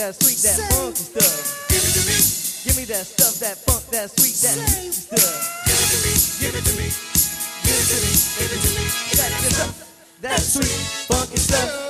that sweet, that funky stuff. Give it to me. Give me that stuff, that funk, that sweet, that juicy stuff. Give it to me. Give it to me. Give it to me. Give it to me. That sweet, funky stuff.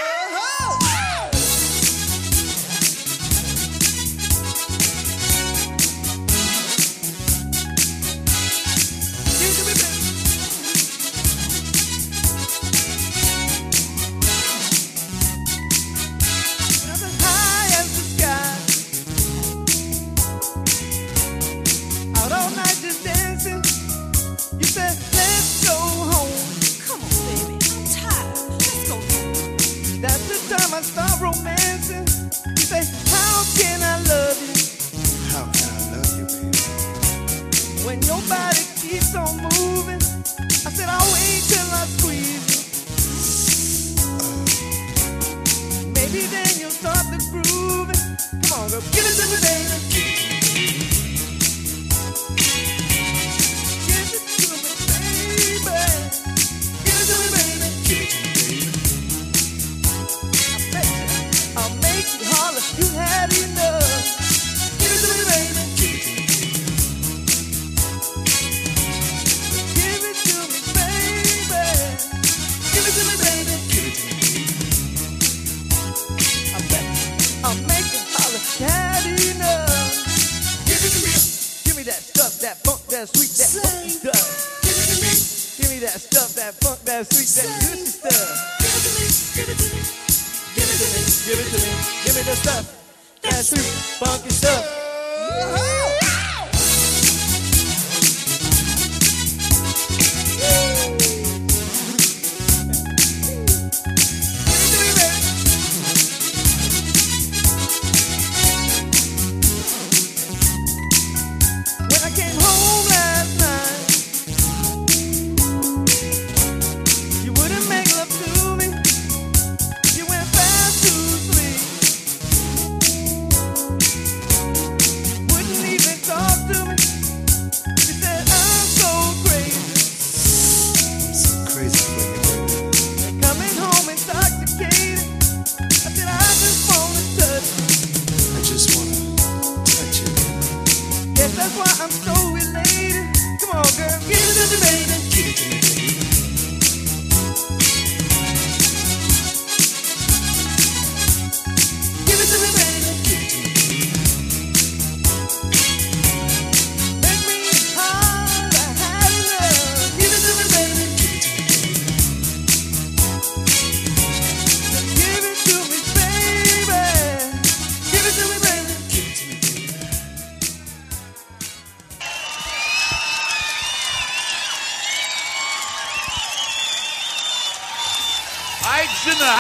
You said, let's go home. Come on, baby, I'm tired. Let's go home. That's the time I start romancing. You say, how can I love you? How can I love you, baby? When your body keeps on moving. I said, I'll wait till I squeeze you. Maybe then you'll start the grooving. Come on, girl, give it to me, baby. You had enough. Give it to me, baby. Give it to me, baby. Give it to me, baby. Give it to me. I bet I'll make it holler. You had enough. Give it to me. Give me that stuff, that funk, that sweet, that funky stuff. Give it to me. Give me that stuff, that funk, that sweet, that juicy stuff. Give it to me. Give it to me. Give it to me. Give it to me. Give me the stuff. That sweet, funky stuff. When I came home last night, you wouldn't make love to me. You went fast to sleep. Wouldn't even talk to me. You said I'm so crazy. So crazy for you, baby. And coming home intoxicated. I said I just wanna touch you. I just wanna touch you, baby. Yes, that's why I'm so